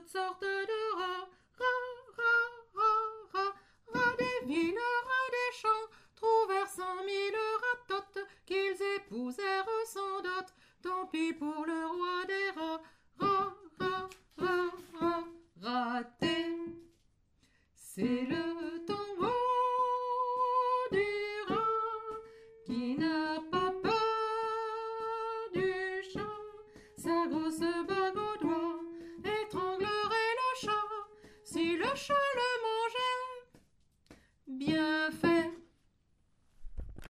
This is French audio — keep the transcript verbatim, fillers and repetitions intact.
toutes sortes de rats. Rats, rats, rats, rats, rats des villes, rats des champs, trouvèrent cent mille ratottes qu'ils épousèrent sans dot. Tant pis pour le roi des rats. Rat, rat, rat, rat, raté. C'est le tango du rat qui n'a pas peur du chat. Sa grosse bague au doigt étranglerait le chat si le chat le